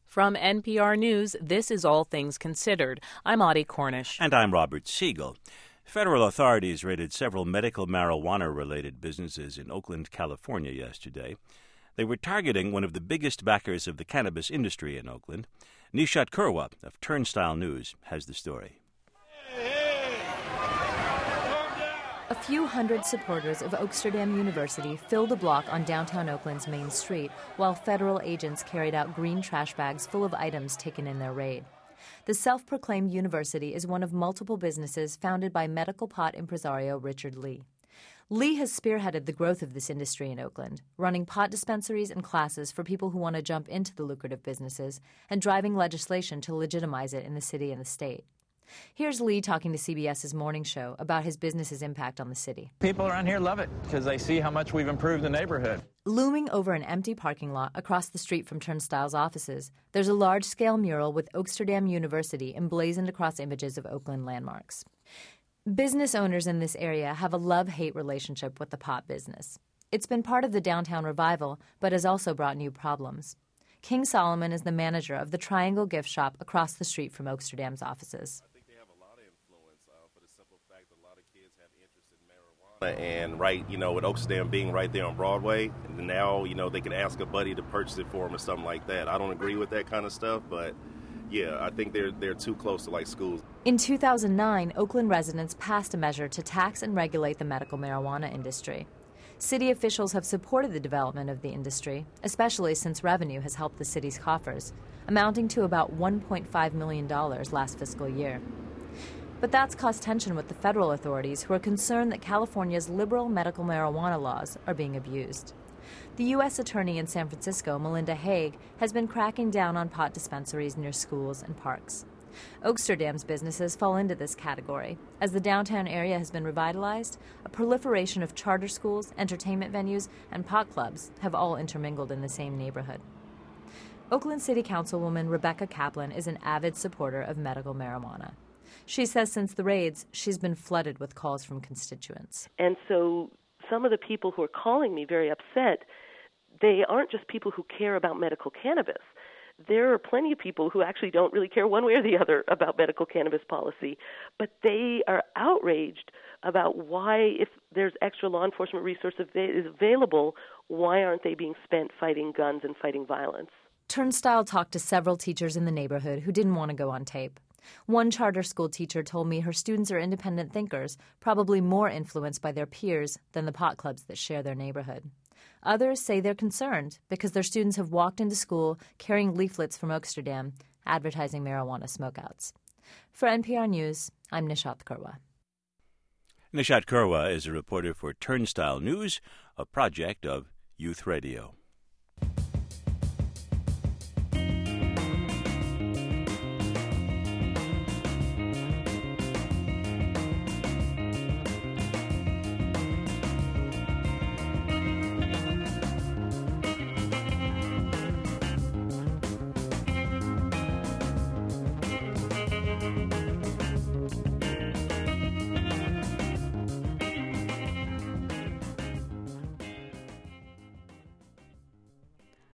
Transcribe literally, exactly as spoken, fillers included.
From N P R News, this is All Things Considered. I'm Audie Cornish. And I'm Robert Siegel. Federal authorities raided several medical marijuana-related businesses in Oakland, California yesterday. They were targeting one of the biggest backers of the cannabis industry in Oakland. Nishat Kurwa of Turnstile News has the story. A few hundred supporters of Oaksterdam University filled a block on downtown Oakland's Main Street while federal agents carried out green trash bags full of items taken in their raid. The self-proclaimed university is one of multiple businesses founded by medical pot impresario Richard Lee. Lee has spearheaded the growth of this industry in Oakland, running pot dispensaries and classes for people who want to jump into the lucrative businesses and driving legislation to legitimize it in the city and the state. Here's Lee talking to CBS's Morning Show about his business's impact on the city. People around here love it because they see how much we've improved the neighborhood. Looming over an empty parking lot across the street from Turnstile's offices, there's a large-scale mural with Oaksterdam University emblazoned across images of Oakland landmarks. Business owners in this area have a love-hate relationship with the pot business. It's been part of the downtown revival, but has also brought new problems. King Solomon is the manager of the Triangle Gift Shop across the street from Oaksterdam's offices. And right, you know, with Oaksterdam being right there on Broadway, and now, you know, they can ask a buddy to purchase it for them or something like that. I don't agree with that kind of stuff, but yeah, I think they're they're too close to like schools. In two thousand nine, Oakland residents passed a measure to tax and regulate the medical marijuana industry. City officials have supported the development of the industry, especially since revenue has helped the city's coffers, amounting to about one point five million dollars last fiscal year. But that's caused tension with the federal authorities who are concerned that California's liberal medical marijuana laws are being abused. The U S Attorney in San Francisco, Melinda Haig, has been cracking down on pot dispensaries near schools and parks. Oaksterdam's businesses fall into this category. As the downtown area has been revitalized, a proliferation of charter schools, entertainment venues, and pot clubs have all intermingled in the same neighborhood. Oakland City Councilwoman Rebecca Kaplan is an avid supporter of medical marijuana. She says since the raids, she's been flooded with calls from constituents. And so some of the people who are calling me very upset, they aren't just people who care about medical cannabis. There are plenty of people who actually don't really care one way or the other about medical cannabis policy, but they are outraged about why, if there's extra law enforcement resources is available, why aren't they being spent fighting guns and fighting violence? Turnstile talked to several teachers in the neighborhood who didn't want to go on tape. One charter school teacher told me her students are independent thinkers, probably more influenced by their peers than the pot clubs that share their neighborhood. Others say they're concerned because their students have walked into school carrying leaflets from Oaksterdam advertising marijuana smokeouts. For N P R News, I'm Nishat Kurwa. Nishat Kurwa is a reporter for Turnstile News, a project of Youth Radio.